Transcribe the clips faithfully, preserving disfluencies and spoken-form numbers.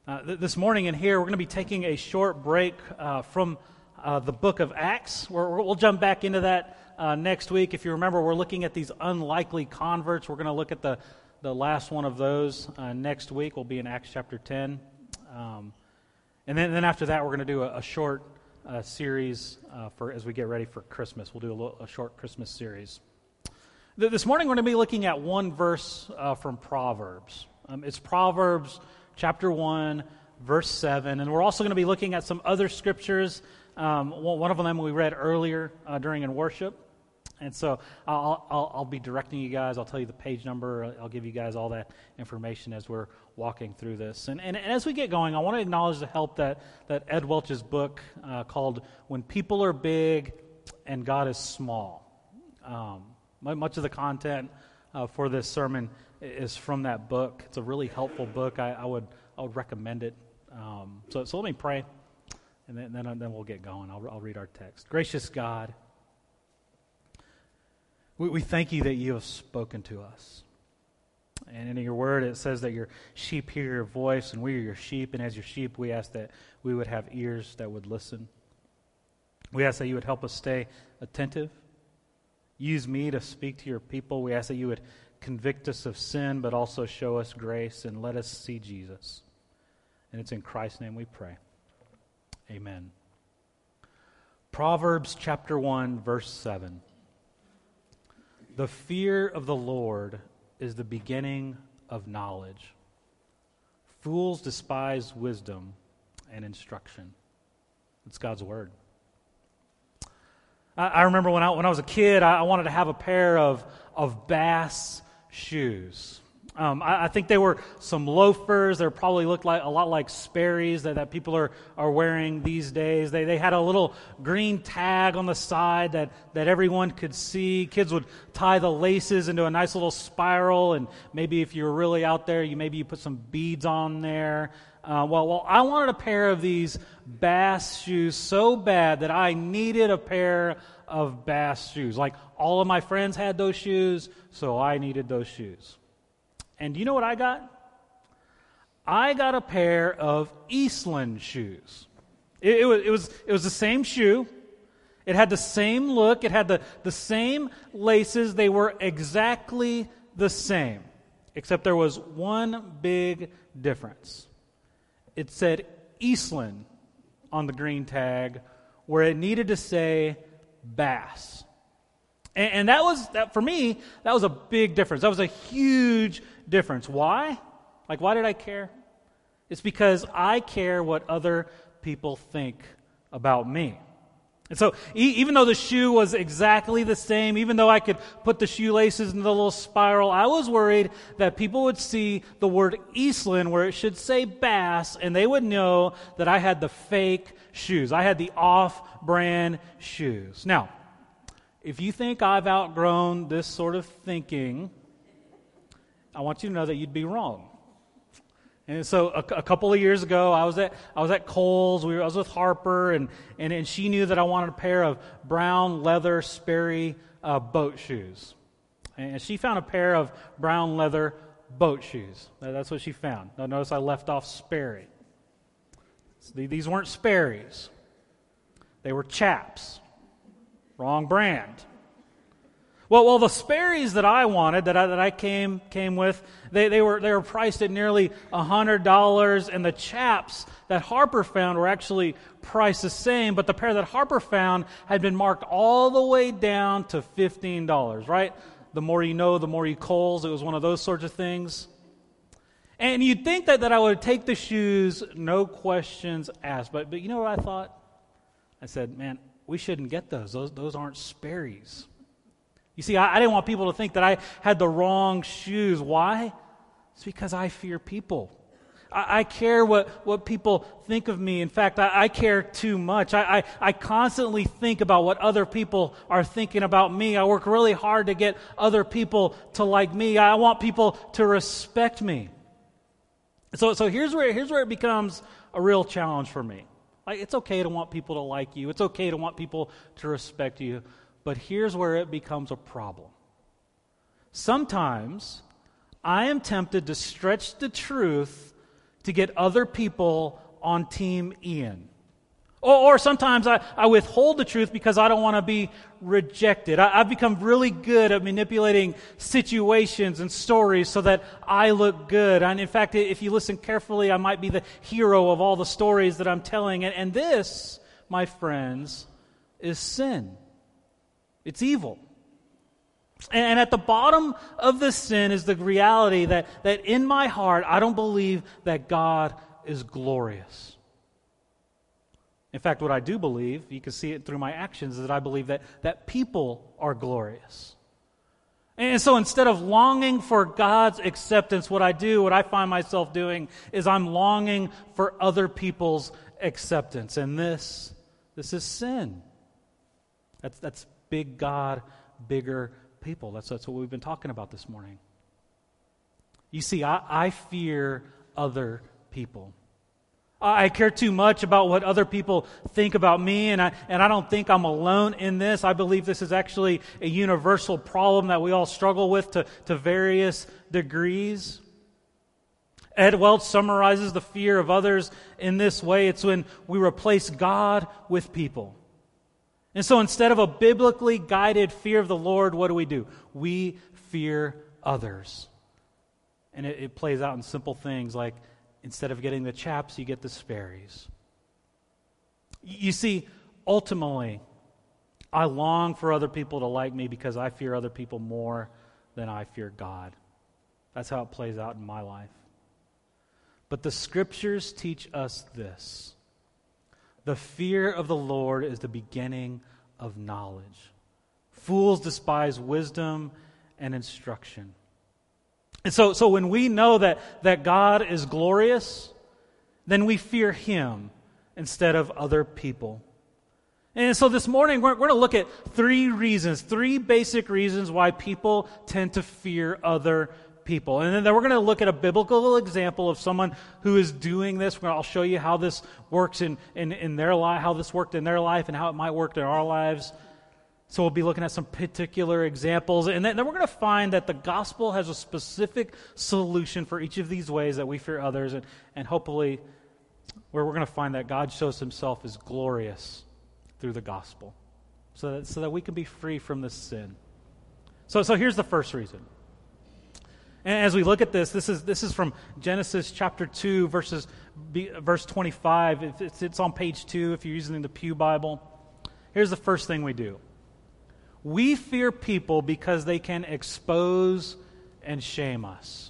Uh, th- this morning in here, we're going to be taking a short break uh, from uh, the book of Acts. We're, we'll jump back into that uh, next week. If you remember, we're looking at these unlikely converts. We're going to look at the, the last one of those uh, next week. We'll be in Acts chapter ten. Um, and then, then after that, we're going to do a, a short uh, series uh, for as we get ready for Christmas. We'll do a, little, a short Christmas series. Th- this morning, we're going to be looking at one verse uh, from Proverbs. Um, it's Proverbs chapter one, verse seven, and we're also going to be looking at some other scriptures. Um, one of them we read earlier uh, during in worship, and so I'll, I'll, I'll be directing you guys. I'll tell you the page number. I'll give you guys all that information as we're walking through this. And, and, and as we get going, I want to acknowledge the help that, that Ed Welch's book uh, called When People Are Big and God is Small. Um, much of the content uh, for this sermon is from that book. It's a really helpful book. I, I would I would recommend it. Um, so so let me pray, and then then, then we'll get going. I'll I'll read our text. Gracious God, we, we thank you that you have spoken to us, and in your word it says that your sheep hear your voice, and we are your sheep. And as your sheep, we ask that we would have ears that would listen. We ask that you would help us stay attentive. Use me to speak to your people. We ask that you would convict us of sin, but also show us grace and let us see Jesus. And it's in Christ's name we pray. Amen. Proverbs chapter one, verse seven. The fear of the Lord is the beginning of knowledge. Fools despise wisdom and instruction. It's God's word. I, I remember when I when I was a kid, I, I wanted to have a pair of of Bass shoes. Um, I, I think they were some loafers. They probably looked like a lot like Sperry's that, that people are, are wearing these days. They they had a little green tag on the side that, that everyone could see. Kids would tie the laces into a nice little spiral, and maybe if you were really out there, you maybe you put some beads on there. Uh, well, well, I wanted a pair of these Bass shoes so bad that I needed a pair of Bass shoes. Like all of my friends had those shoes, so I needed those shoes. And do you know what I got? I got a pair of Eastland shoes. It, it was it was it was the same shoe. It had the same look. It had the, the same laces. They were exactly the same, except there was one big difference. It said Eastland on the green tag, where it needed to say Bass. And, and that was, that for me, that was a big difference. That was a huge difference. Why? Like, why did I care? It's because I care what other people think about me. And so e- even though the shoe was exactly the same, even though I could put the shoelaces into the little spiral, I was worried that people would see the word Eastland where it should say Bass, and they would know that I had the fake shoes. I had the off-brand shoes. Now, if you think I've outgrown this sort of thinking, I want you to know that you'd be wrong. And so a, a couple of years ago, I was at I was at Kohl's. We were, I was with Harper, and, and and she knew that I wanted a pair of brown leather Sperry uh, boat shoes. And she found a pair of brown leather boat shoes. That's what she found. Now notice I left off Sperry. So these weren't Sperry's. They were Chaps. Wrong brand. Well, well, the Sperry's that I wanted, that I, that I came came with, they, they were they were priced at nearly a hundred dollars, and the Chaps that Harper found were actually priced the same, but the pair that Harper found had been marked all the way down to fifteen dollars. Right? The more you know, the more you Kohl's. It was one of those sorts of things. And you'd think that, that I would take the shoes, no questions asked. But but you know what I thought? I said, man, we shouldn't get those. Those those aren't Sperry's. You see, I, I didn't want people to think that I had the wrong shoes. Why? It's because I fear people. I, I care what, what people think of me. In fact, I, I care too much. I, I, I constantly think about what other people are thinking about me. I work really hard to get other people to like me. I want people to respect me. So, so here's where here's where it becomes a real challenge for me. Like, it's okay to want people to like you. It's okay to want people to respect you. But here's where it becomes a problem. Sometimes I am tempted to stretch the truth to get other people on Team Ian. Or, or sometimes I, I withhold the truth because I don't want to be rejected. I, I've become really good at manipulating situations and stories so that I look good. And in fact, if you listen carefully, I might be the hero of all the stories that I'm telling. And, and this, my friends, is sin. It's evil. And, and at the bottom of this sin is the reality that, that in my heart, I don't believe that God is glorious. In fact, what I do believe, you can see it through my actions, is that I believe that, that people are glorious. And so instead of longing for God's acceptance, what I do, what I find myself doing, is I'm longing for other people's acceptance. And this, this is sin. That's, that's big God, bigger people. That's, that's what we've been talking about this morning. You see, I, I fear other people. I care too much about what other people think about me, and I and I don't think I'm alone in this. I believe this is actually a universal problem that we all struggle with to, to various degrees. Ed Welch summarizes the fear of others in this way. It's when we replace God with people. And so instead of a biblically guided fear of the Lord, what do we do? We fear others. And it, it plays out in simple things like, instead of getting the chaps, you get the Sperry's. You see, ultimately, I long for other people to like me because I fear other people more than I fear God. That's how it plays out in my life. But the Scriptures teach us this. The fear of the Lord is the beginning of knowledge. Fools despise wisdom and instruction. And so, so when we know that, that God is glorious, then we fear Him instead of other people. And so this morning, we're, we're going to look at three reasons, three basic reasons why people tend to fear other people. And then we're going to look at a biblical example of someone who is doing this. We're gonna, I'll show you how this works in, in, in their life, how this worked in their life, and how it might work in our lives. So we'll be looking at some particular examples, and then, then we're going to find that the gospel has a specific solution for each of these ways that we fear others, and, and hopefully where we're going to find that God shows Himself as glorious through the gospel, so that, so that we can be free from this sin. So, so here's the first reason. And as we look at this, this is this is from Genesis chapter two, verses verse twenty-five. It's, it's on page two if you're using the Pew Bible. Here's the first thing we do. We fear people because they can expose and shame us.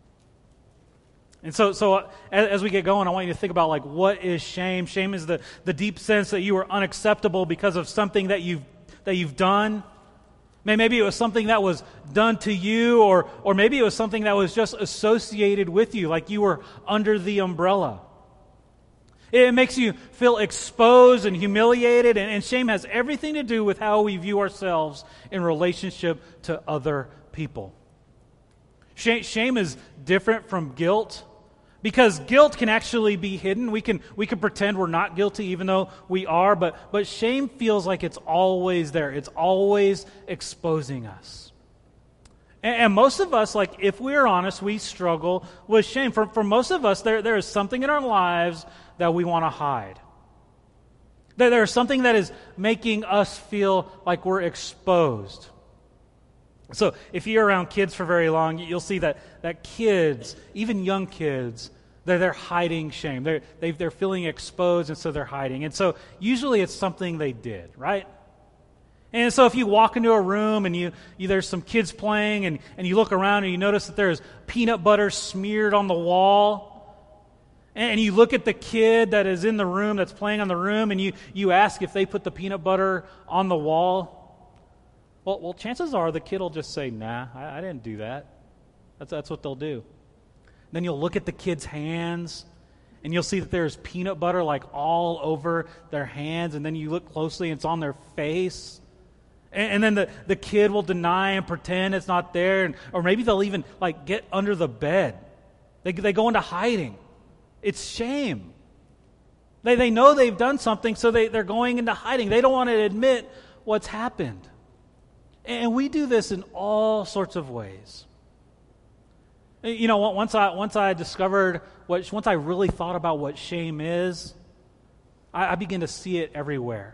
And so, so as, as we get going, I want you to think about, like, what is shame? Shame is the, the deep sense that you are unacceptable because of something that you've that you've done. Maybe it was something that was done to you, or or maybe it was something that was just associated with you, like you were under the umbrella. It makes you feel exposed and humiliated, and, and shame has everything to do with how we view ourselves in relationship to other people. Shame, shame is different from guilt, because guilt can actually be hidden. We can we can pretend we're not guilty even though we are, but, but shame feels like it's always there. It's always exposing us. And, and most of us, like, if we're honest, we struggle with shame. For, for most of us, there, there is something in our lives that we want to hide. There, there is something that is making us feel like we're exposed. So if you're around kids for very long, you'll see that, that kids, even young kids, they're, they're hiding shame. They're, they, they're feeling exposed, and so they're hiding. And so usually it's something they did, right? And so if you walk into a room and you, you there's some kids playing, and, and you look around and you notice that there's peanut butter smeared on the wall, and you look at the kid that is in the room, that's playing on the room, and you, you ask if they put the peanut butter on the wall, well, well chances are the kid will just say, nah, I, I didn't do that. That's, that's what they'll do. Then you'll look at the kid's hands, and you'll see that there's peanut butter like all over their hands, and then you look closely and it's on their face. And, and then the, the kid will deny and pretend it's not there, and, or maybe they'll even like get under the bed. They, they go into hiding. It's shame. They they know they've done something, so they, they're going into hiding. They don't want to admit what's happened. And we do this in all sorts of ways. You know, once I once I discovered what, once I really thought about what shame is, I, I began to see it everywhere.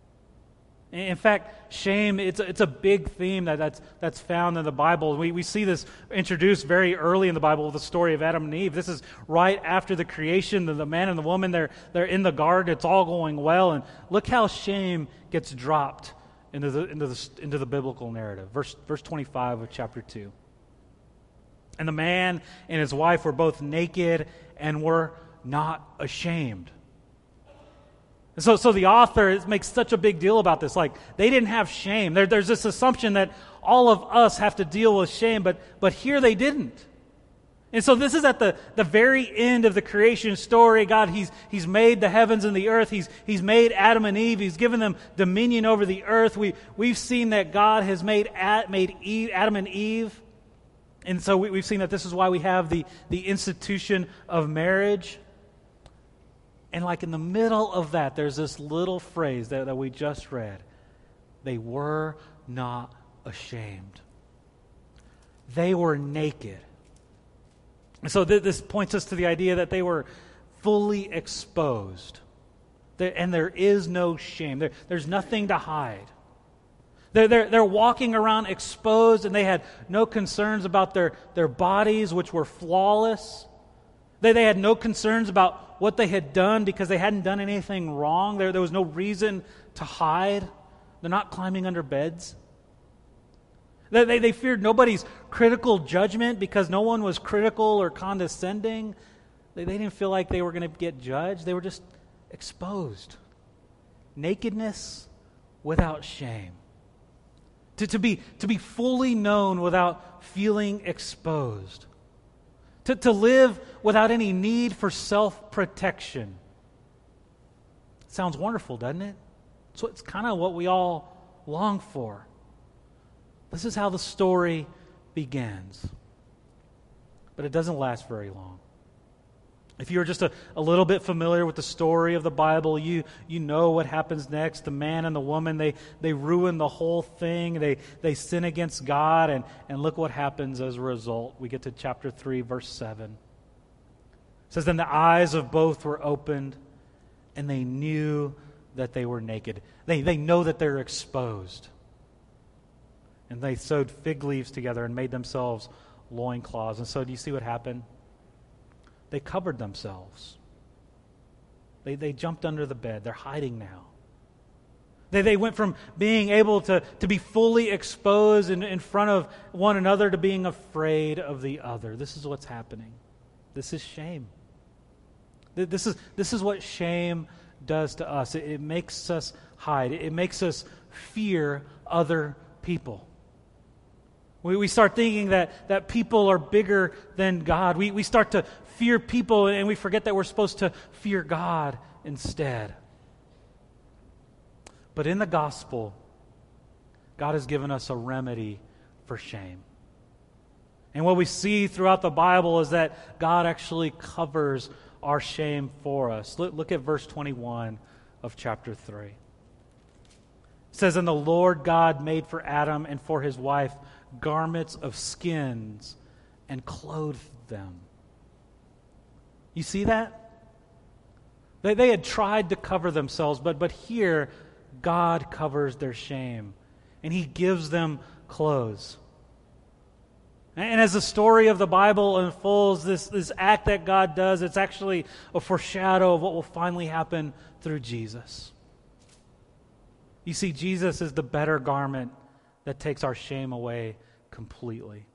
In fact, shame, it's a, it's a big theme that, that's that's found in the Bible. We we see this introduced very early in the Bible with the story of Adam and Eve. This is right after the creation. The, the man and the woman, they're, they're in the garden. It's all going well. And look how shame gets dropped into the into the, into the biblical narrative. Verse, verse twenty-five of chapter two. And the man and his wife were both naked and were not ashamed. And so, so the author makes such a big deal about this. Like, they didn't have shame. There, there's this assumption that all of us have to deal with shame, but, but here they didn't. And so this is at the, the very end of the creation story. God, He's He's made the heavens and the earth. He's He's made Adam and Eve. He's given them dominion over the earth. We we've seen that God has made Ad, made Eve, Adam and Eve, and so we, we've seen that this is why we have the the institution of marriage. And like in the middle of that, there's this little phrase that, that we just read. They were not ashamed. They were naked. And so th- this points us to the idea that they were fully exposed. There, and there is no shame. There, there's nothing to hide. They're, they're, they're walking around exposed, and they had no concerns about their, their bodies, which were flawless. They, they had no concerns about what they had done because they hadn't done anything wrong. There, there was no reason to hide. They're not climbing under beds. They, they, they feared nobody's critical judgment because no one was critical or condescending. They, they didn't feel like they were going to get judged. They were just exposed. Nakedness without shame. To, to, be, to be fully known without feeling exposed. To, to live without any need for self-protection. Sounds wonderful, doesn't it? So it's kind of what we all long for. This is how the story begins. But it doesn't last very long. If you're just a, a little bit familiar with the story of the Bible, you you know what happens next. The man and the woman, they, they ruin the whole thing. They they sin against God, and, and look what happens as a result. We get to chapter three, verse seven. It says, then the eyes of both were opened, and they knew that they were naked. They, they know that they're exposed. And they sewed fig leaves together and made themselves loincloths. And so do you see what happened? They covered themselves. They they jumped under the bed. They're hiding now. They they went from being able to, to be fully exposed in, in front of one another to being afraid of the other. This is what's happening. This is shame. This is this is what shame does to us. It, it makes us hide. It, it makes us fear other people. We we start thinking that, that people are bigger than God. We we start to fear people, and we forget that we're supposed to fear God instead. But in the gospel, God has given us a remedy for shame. And what we see throughout the Bible is that God actually covers our shame for us. Look, look at verse twenty-one of chapter three. It says, and the Lord God made for Adam and for his wife garments of skins and clothed them. You see that? They, they had tried to cover themselves, but, but here God covers their shame, and He gives them clothes. And as the story of the Bible unfolds, this, this act that God does, it's actually a foreshadow of what will finally happen through Jesus. You see, Jesus is the better garment that takes our shame away completely.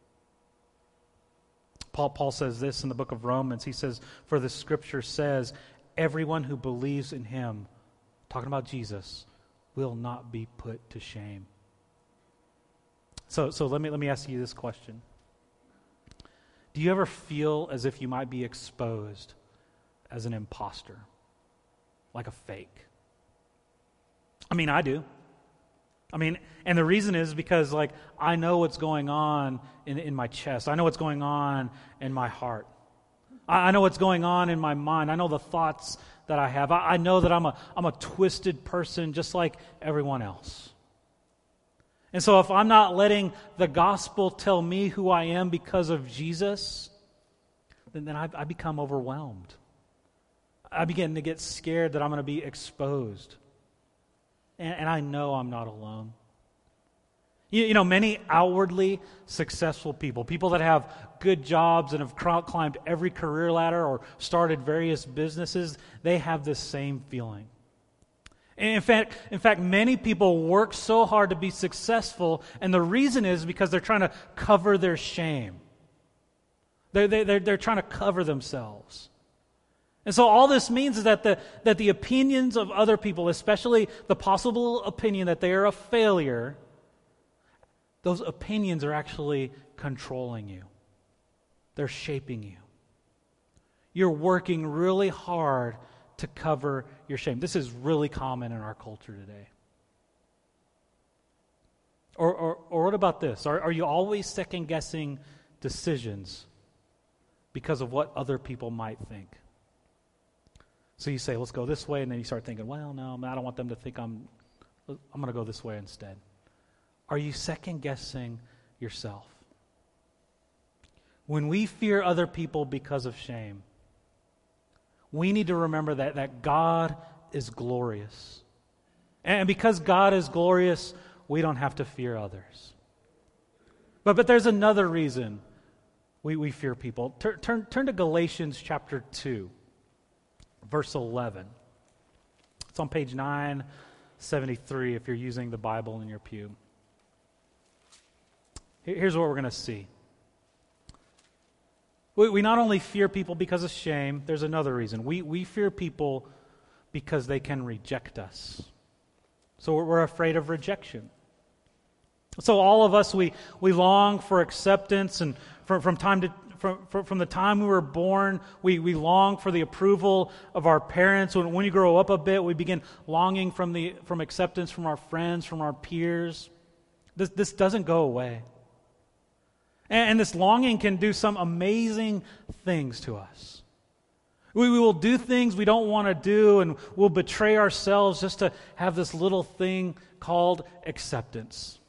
Paul, Paul says this in the book of Romans. He says, for the scripture says, everyone who believes in Him, talking about Jesus, will not be put to shame. So, so let me let me ask you this question. Do you ever feel as if you might be exposed as an imposter? Like a fake? I mean, I do. I mean, and the reason is because, like, I know what's going on in, in my chest. I know what's going on in my heart. I, I know what's going on in my mind. I know the thoughts that I have. I, I know that I'm a I'm a twisted person just like everyone else. And so if I'm not letting the gospel tell me who I am because of Jesus, then, then I, I become overwhelmed. I begin to get scared that I'm going to be exposed. And, and I know I'm not alone. You, you know, many outwardly successful people, people that have good jobs and have climbed every career ladder or started various businesses, they have this same feeling. In fact, in fact, many people work so hard to be successful, and the reason is because they're trying to cover their shame. They're, they're, they're trying to cover themselves. And so all this means is that the, that the opinions of other people, especially the possible opinion that they are a failure, those opinions are actually controlling you. They're shaping you. You're working really hard to cover your shame. This is really common in our culture today. Or, or, or what about this? Are, are you always second-guessing decisions because of what other people might think? So you say, let's go this way, and then you start thinking, well, no, I don't want them to think I'm, I'm going to go this way instead. Are you second-guessing yourself? When we fear other people because of shame, we need to remember that, that God is glorious. And because God is glorious, we don't have to fear others. But, but there's another reason we, we fear people. Turn, turn, turn to Galatians chapter two, verse eleven. It's on page nine seventy-three if you're using the Bible in your pew. Here's what we're going to see. We, we not only fear people because of shame, there's another reason. We, we fear people because they can reject us. So we're, we're afraid of rejection. So all of us, we, we long for acceptance, and from, from time to From, from, from the time we were born, we, we long for the approval of our parents. When, when you grow up a bit, we begin longing from the from acceptance from our friends, from our peers. This, this doesn't go away. And, and this longing can do some amazing things to us. We, we will do things we don't want to do, and we'll betray ourselves just to have this little thing called acceptance.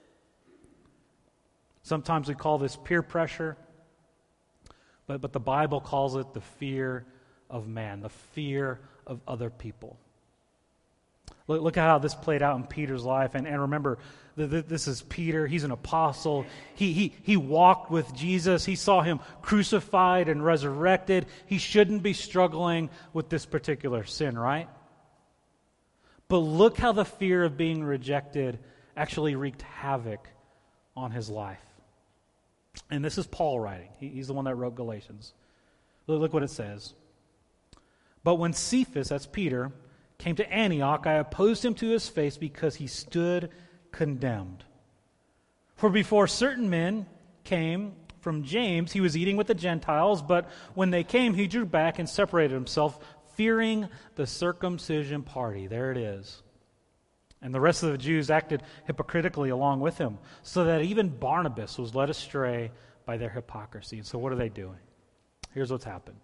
Sometimes we call this peer pressure. But, but the Bible calls it the fear of man, the fear of other people. Look, look at how this played out in Peter's life. And, and remember, the, the, this is Peter. He's an apostle. He, he, he walked with Jesus. He saw him crucified and resurrected. He shouldn't be struggling with this particular sin, right? But look how the fear of being rejected actually wreaked havoc on his life. And this is Paul writing. He, he's the one that wrote Galatians. Look, look what it says. But when Cephas, that's Peter, came to Antioch, I opposed him to his face because he stood condemned. For before certain men came from James, he was eating with the Gentiles, but when they came, he drew back and separated himself, fearing the circumcision party. There it is. And the rest of the Jews acted hypocritically along with him, so that even Barnabas was led astray by their hypocrisy. And so what are they doing? Here's what's happened.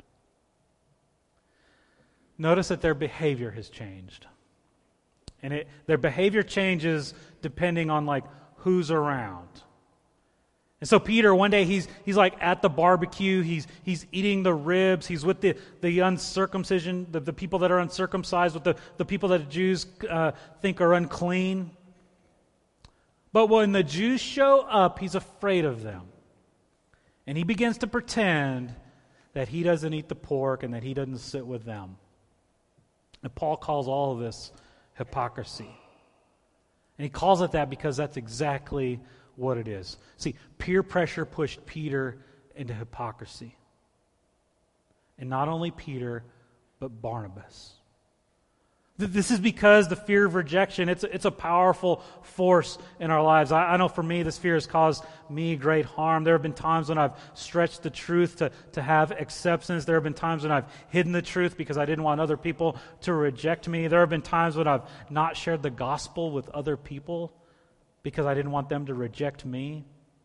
Notice that their behavior has changed. And it, their behavior changes depending on like who's around. And so Peter, one day he's he's like at the barbecue, he's he's eating the ribs, he's with the, the uncircumcision, the, the people that are uncircumcised, with the, the people that the Jews uh, think are unclean. But when the Jews show up, he's afraid of them. And he begins to pretend that he doesn't eat the pork and that he doesn't sit with them. And Paul calls all of this hypocrisy. And he calls it that because that's exactly what it is. See, peer pressure pushed Peter into hypocrisy. And not only Peter, but Barnabas. This is because the fear of rejection, it's a, it's a powerful force in our lives. I, I know for me, this fear has caused me great harm. There have been times when I've stretched the truth to, to have acceptance. There have been times when I've hidden the truth because I didn't want other people to reject me. There have been times when I've not shared the gospel with other people because I didn't want them to reject me.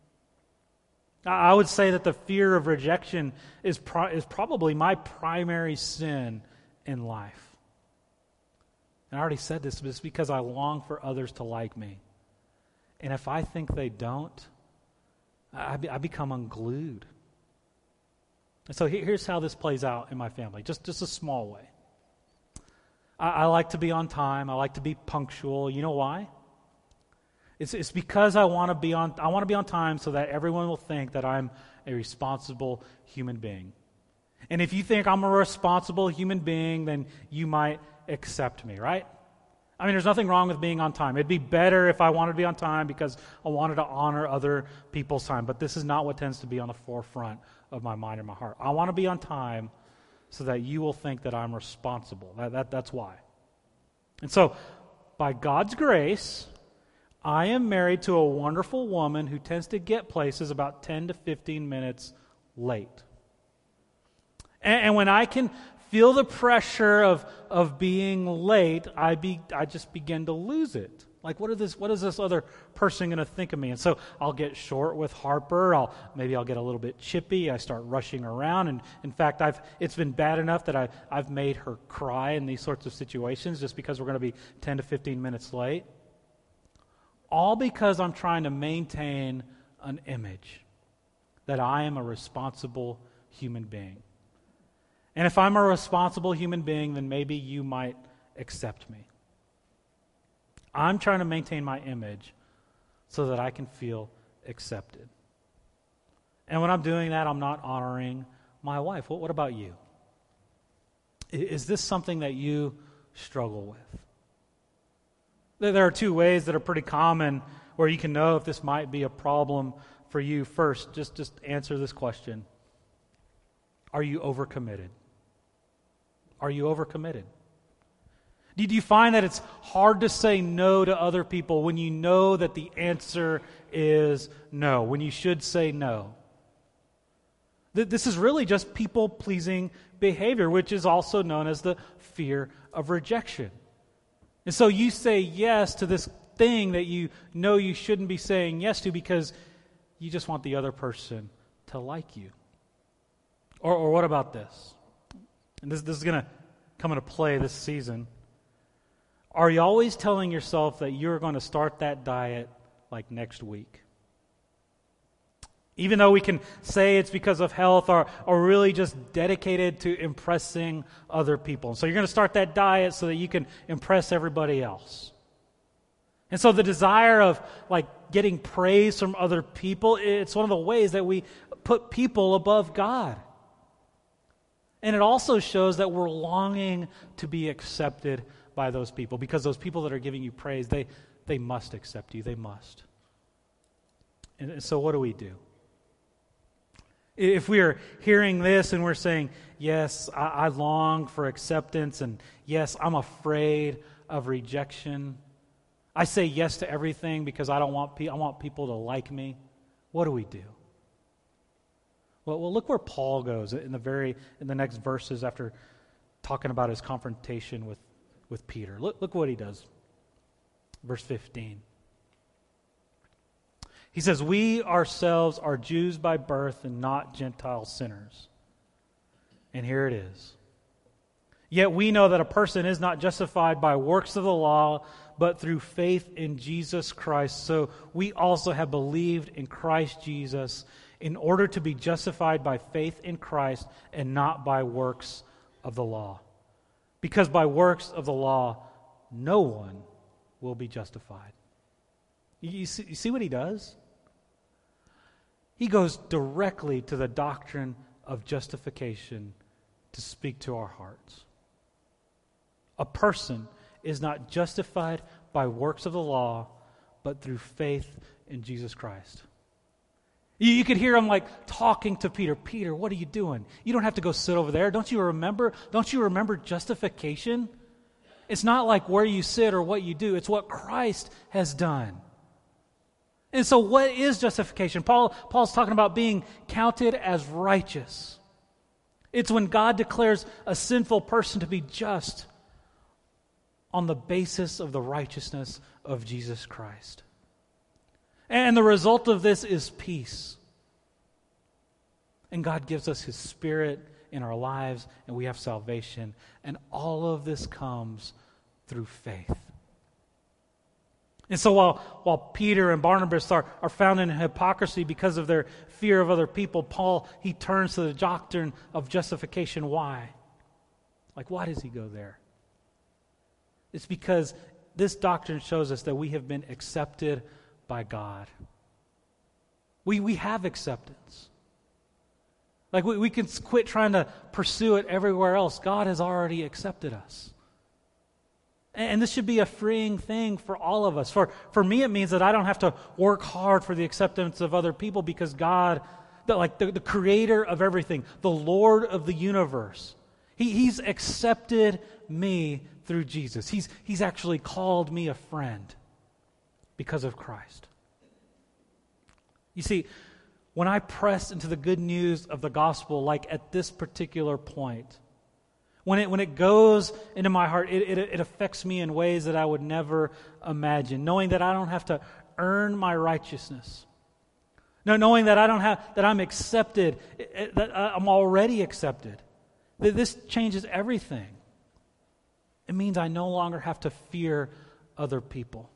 I would say that the fear of rejection is pro- is probably my primary sin in life. And I already said this, but it's because I long for others to like me. And if I think they don't, I, be, I become unglued. And so here's how this plays out in my family, just, just a small way. I, I like to be on time. I like to be punctual. You know why? It's, it's because I want to be on I want to be on time so that everyone will think that I'm a responsible human being. And if you think I'm a responsible human being, then you might accept me, right? I mean, there's nothing wrong with being on time. It'd be better if I wanted to be on time because I wanted to honor other people's time. But this is not what tends to be on the forefront of my mind and my heart. I want to be on time so that you will think that I'm responsible. That, that, that's why. And so, by God's grace, I am married to a wonderful woman who tends to get places about ten to fifteen minutes late. And, and when I can feel the pressure of, of being late, I be I just begin to lose it. Like, what is this? What is this other person going to think of me? And so I'll get short with Harper. I'll maybe I'll get a little bit chippy. I start rushing around, and in fact, I've it's been bad enough that I I've made her cry in these sorts of situations just because we're going to be ten to fifteen minutes late. All because I'm trying to maintain an image that I am a responsible human being. And if I'm a responsible human being, then maybe you might accept me. I'm trying to maintain my image so that I can feel accepted. And when I'm doing that, I'm not honoring my wife. What, what about you? Is this something that you struggle with? There are two ways that are pretty common where you can know if this might be a problem for you. First, just, just answer this question. Are you overcommitted? Are you overcommitted? Do you find that it's hard to say no to other people when you know that the answer is no, when you should say no? This is really just people-pleasing behavior, which is also known as the fear of rejection. And so you say yes to this thing that you know you shouldn't be saying yes to because you just want the other person to like you. Or, or what about this? And this, this is going to come into play this season. Are you always telling yourself that you're going to start that diet like next week? Even though we can say it's because of health, or, or really just dedicated to impressing other people. So you're going to start that diet so that you can impress everybody else. And so the desire of like getting praise from other people, it's one of the ways that we put people above God. And it also shows that we're longing to be accepted by those people, because those people that are giving you praise, they, they must accept you. They must. And so what do we do? If we are hearing this and we're saying, yes, I, I long for acceptance, and yes, I'm afraid of rejection. I say yes to everything because I don't want pe- I want people to like me. What do we do? Well, well, look where Paul goes in the very in the next verses after talking about his confrontation with, with Peter. Look, look what he does. Verse fifteen. He says, we ourselves are Jews by birth and not Gentile sinners. And here it is. Yet we know that a person is not justified by works of the law, but through faith in Jesus Christ. So we also have believed in Christ Jesus in order to be justified by faith in Christ and not by works of the law. Because by works of the law, no one will be justified. You see, you see what he does? He goes directly to the doctrine of justification to speak to our hearts. A person is not justified by works of the law, but through faith in Jesus Christ. You, you could hear him like talking to Peter. Peter, what are you doing? You don't have to go sit over there. Don't you remember? Don't you remember justification? It's not like where you sit or what you do. It's what Christ has done. And so what is justification? Paul, Paul's talking about being counted as righteous. It's when God declares a sinful person to be just on the basis of the righteousness of Jesus Christ. And the result of this is peace. And God gives us His Spirit in our lives, and we have salvation. And all of this comes through faith. And so while, while Peter and Barnabas are, are found in hypocrisy because of their fear of other people, Paul, he turns to the doctrine of justification. Why? Like, why does he go there? It's because this doctrine shows us that we have been accepted by God. We, we have acceptance. Like, we, we can quit trying to pursue it everywhere else. God has already accepted us. And this should be a freeing thing for all of us. For, for me, it means that I don't have to work hard for the acceptance of other people because God, the, like the, the creator of everything, the Lord of the universe, he, He's accepted me through Jesus. He's, he's actually called me a friend because of Christ. You see, when I press into the good news of the gospel, like at this particular point, When it when it goes into my heart, it, it, it affects me in ways that I would never imagine. Knowing that I don't have to earn my righteousness. No, knowing that I don't have that I'm accepted, that I'm already accepted. That this changes everything. It means I no longer have to fear other people.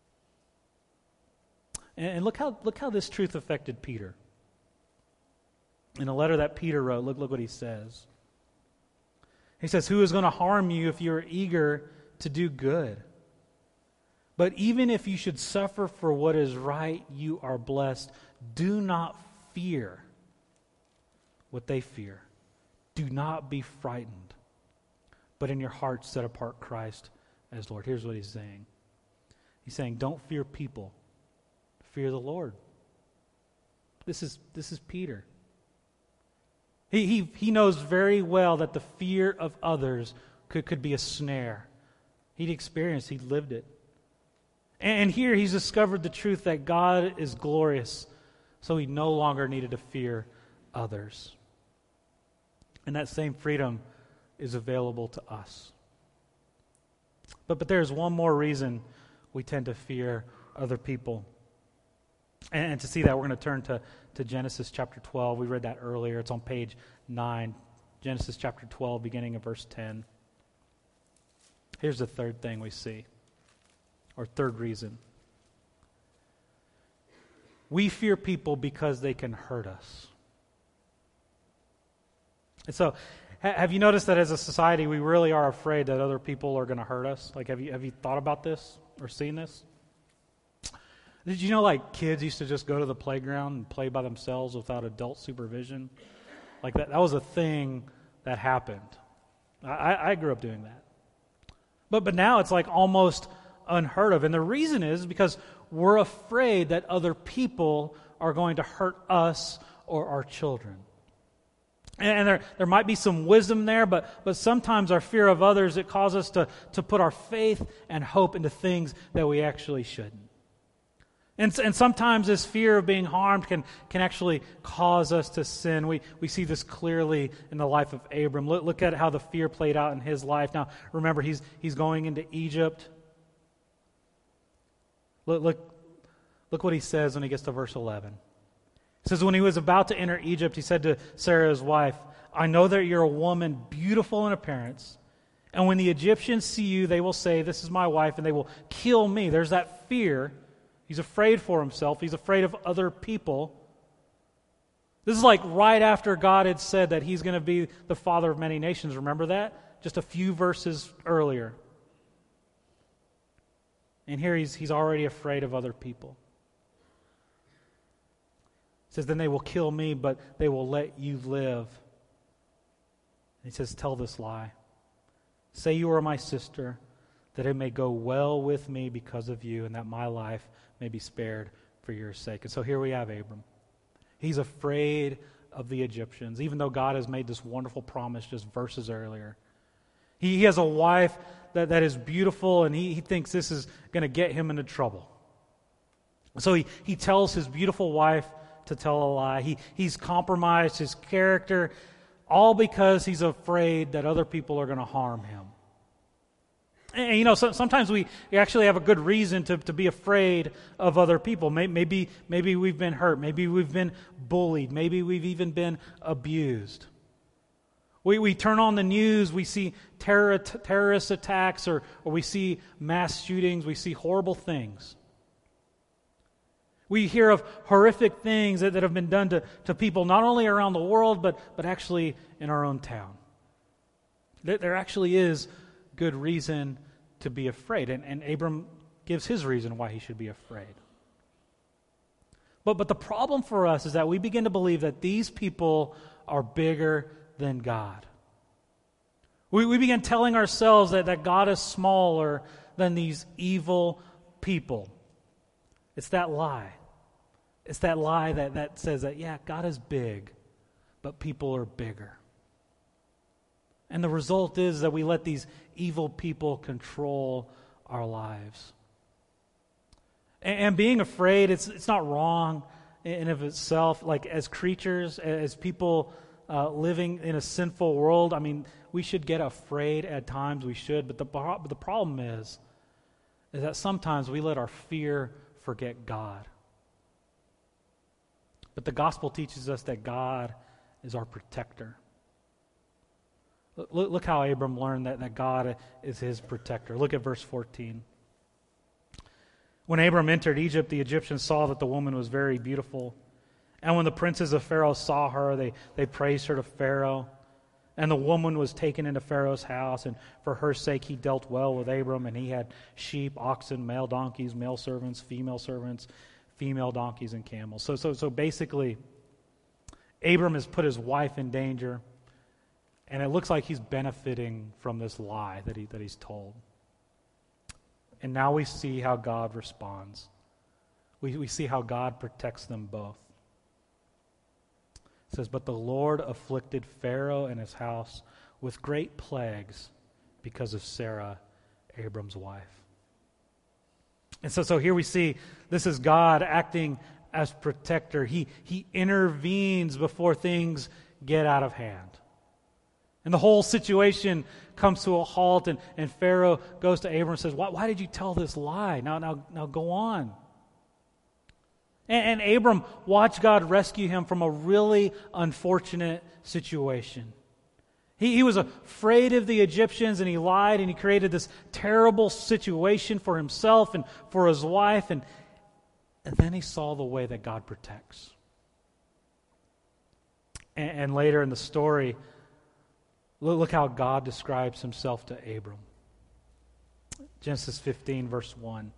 And, and look how look how this truth affected Peter. In a letter that Peter wrote, look look what he says. He says, "Who is going to harm you if you are eager to do good? But even if you should suffer for what is right, you are blessed. Do not fear what they fear. Do not be frightened, but in your hearts set apart Christ as Lord." Here's what he's saying. He's saying, don't fear people. Fear the Lord. This is, this is Peter. He, he, he knows very well that the fear of others could, could be a snare. He'd experienced, he'd lived it. And here he's discovered the truth that God is glorious, so he no longer needed to fear others. And that same freedom is available to us. But, but there's one more reason we tend to fear other people. And, and to see that, we're going to turn to, to Genesis chapter twelve. We read that earlier. It's on page nine. Genesis chapter twelve, beginning of verse ten. Here's the third thing we see, or third reason. We fear people because they can hurt us. And so, ha- have you noticed that as a society, we really are afraid that other people are going to hurt us? Like, have you have you thought about this or seen this? Did you know, like, kids used to just go to the playground and play by themselves without adult supervision? Like, that, that was a thing that happened. I, I grew up doing that. But but now it's like almost unheard of. And the reason is because we're afraid that other people are going to hurt us or our children. And there, there might be some wisdom there, but, but sometimes our fear of others, it causes us to, to put our faith and hope into things that we actually shouldn't. And, and sometimes this fear of being harmed can, can actually cause us to sin. We we see this clearly in the life of Abram. Look, look at how the fear played out in his life. Now, remember, he's he's going into Egypt. Look, look, look what he says when he gets to verse eleven. It says, when he was about to enter Egypt, he said to Sarah, his wife, "I know that you're a woman beautiful in appearance, and when the Egyptians see you, they will say, 'This is my wife,' and they will kill me." There's that fear. He's afraid for himself. He's afraid of other people. This is like right after God had said that he's going to be the father of many nations. Remember that? Just a few verses earlier. And here he's, he's already afraid of other people. He says, "Then they will kill me, but they will let you live." And he says, "Tell this lie. Say you are my sister, that it may go well with me because of you, and that my life may be spared for your sake." And so here we have Abram. He's afraid of the Egyptians, even though God has made this wonderful promise just verses earlier. He, he has a wife that, that is beautiful, and he, he thinks this is going to get him into trouble. So he, he tells his beautiful wife to tell a lie. He, he's compromised his character, all because he's afraid that other people are going to harm him. And, you know, so, sometimes we actually have a good reason to, to be afraid of other people. Maybe, maybe we've been hurt. Maybe we've been bullied. Maybe we've even been abused. We, we turn on the news, we see terror, t- terrorist attacks, or, or we see mass shootings, we see horrible things. We hear of horrific things that, that have been done to, to people not only around the world, but, but actually in our own town. There, there actually is good reason to be afraid, and, and Abram gives his reason why he should be afraid. But, but the problem for us is that we begin to believe that these people are bigger than God. We, we begin telling ourselves that, that God is smaller than these evil people. It's that lie. It's that lie that, that says that, yeah, God is big, but people are bigger. And the result is that we let these evil people control our lives. And, and being afraid, it's it's not wrong in and of itself. Like as creatures, as people uh, living in a sinful world, I mean, we should get afraid at times. We should, but the but the problem is, is that sometimes we let our fear forget God. But the gospel teaches us that God is our protector. Look, look how Abram learned that, that God is his protector. Look at verse fourteen. When Abram entered Egypt, the Egyptians saw that the woman was very beautiful. And when the princes of Pharaoh saw her, they, they praised her to Pharaoh. And the woman was taken into Pharaoh's house, and for her sake he dealt well with Abram, and he had sheep, oxen, male donkeys, male servants, female servants, female donkeys, and camels. So, so, so basically, Abram has put his wife in danger, and it looks like he's benefiting from this lie that he that he's told. And now we see how God responds. We, we see how God protects them both. It says, but the Lord afflicted Pharaoh and his house with great plagues because of Sarah, Abram's wife. And so, so here we see this is God acting as protector. He, he intervenes before things get out of hand. And the whole situation comes to a halt, and, and Pharaoh goes to Abram and says, why, why did you tell this lie? Now, now, now go on. And, and Abram watched God rescue him from a really unfortunate situation. He, he was afraid of the Egyptians, and he lied, and he created this terrible situation for himself and for his wife, and, and then he saw the way that God protects. And, and later in the story, look how God describes himself to Abram. Genesis fifteen, verse one.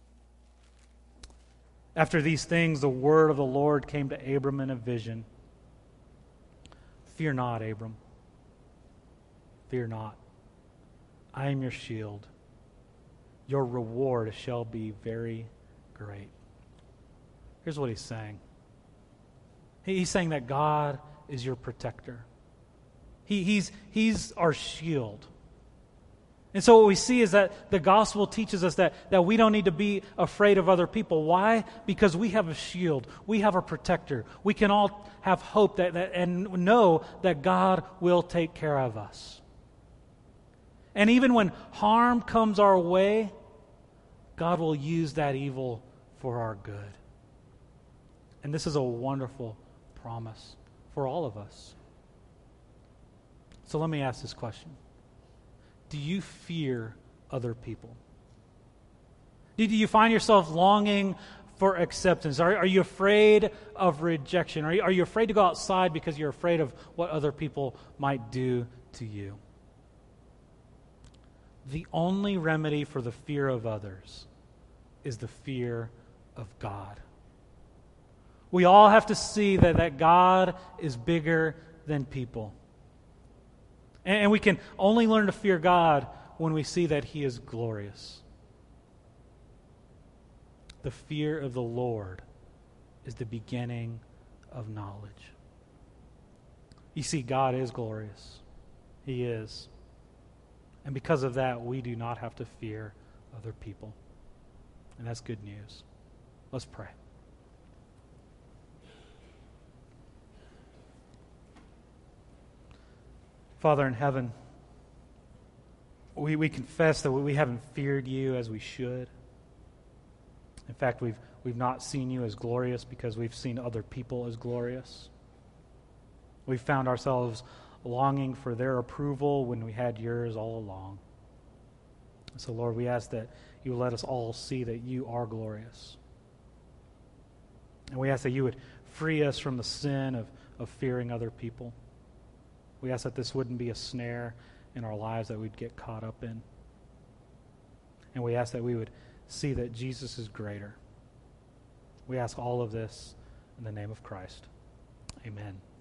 After these things, the word of the Lord came to Abram in a vision. Fear not, Abram. Fear not. I am your shield. Your reward shall be very great. Here's what he's saying. He's saying that God is your protector. He, he's, he's our shield. And so what we see is that the gospel teaches us that, that we don't need to be afraid of other people. Why? Because we have a shield. We have a protector. We can all have hope that, that and know that God will take care of us. And even when harm comes our way, God will use that evil for our good. And this is a wonderful promise for all of us. So let me ask this question. Do you fear other people? Do you find yourself longing for acceptance? Are, are you afraid of rejection? Are you, are you afraid to go outside because you're afraid of what other people might do to you? The only remedy for the fear of others is the fear of God. We all have to see that, that God is bigger than people. And we can only learn to fear God when we see that He is glorious. The fear of the Lord is the beginning of knowledge. You see, God is glorious. He is. And because of that, we do not have to fear other people. And that's good news. Let's pray. Father in heaven, we, we confess that we haven't feared you as we should. In fact, we've, we've not seen you as glorious because we've seen other people as glorious. We've found ourselves longing for their approval when we had yours all along. So, Lord, we ask that you would let us all see that you are glorious. And we ask that you would free us from the sin of, of fearing other people. We ask that this wouldn't be a snare in our lives that we'd get caught up in. And we ask that we would see that Jesus is greater. We ask all of this in the name of Christ. Amen.